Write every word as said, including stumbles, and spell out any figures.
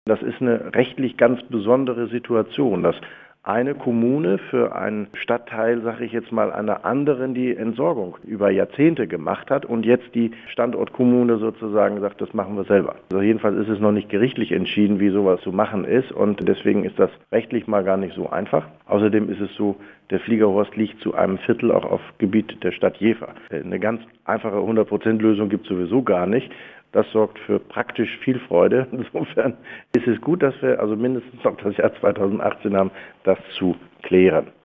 Das ist eine rechtlich ganz besondere Situation, dass eine Kommune für einen Stadtteil, sage ich jetzt mal, einer anderen die Entsorgung über Jahrzehnte gemacht hat und jetzt die Standortkommune sozusagen sagt, das machen wir selber. Also jedenfalls ist es noch nicht gerichtlich entschieden, wie sowas zu machen ist, und deswegen ist das rechtlich mal gar nicht so einfach. Außerdem ist es so, der Fliegerhorst liegt zu einem Viertel auch auf Gebiet der Stadt Jever. Eine ganz einfache hundert Prozent Lösung gibt es sowieso gar nicht. Das sorgt für praktisch viel Freude. Insofern ist es gut, dass wir also mindestens noch das Jahr zweitausendachtzehn haben, das zu klären.